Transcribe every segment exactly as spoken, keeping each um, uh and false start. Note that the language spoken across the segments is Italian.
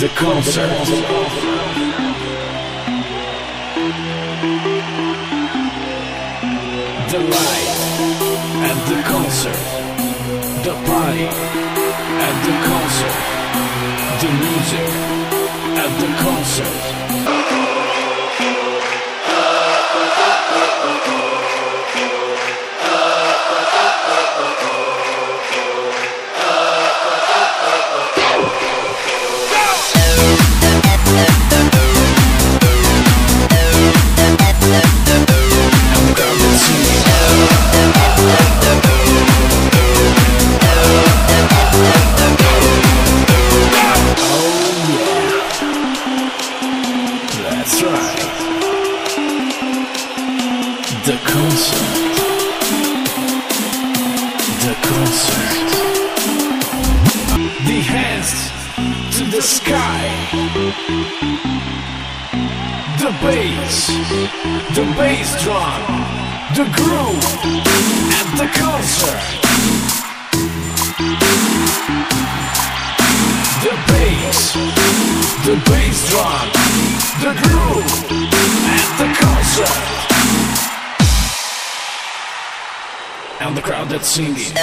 The concert. The light at the concert. The party at the concert. The music at the concert. The concert. The concert. The hands to the sky. The bass. The bass drum. The groove at the concert. The bass. The bass drum. The groove at the concert. And the crowd that's singing.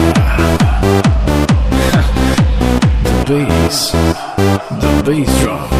Bass, the bass drum.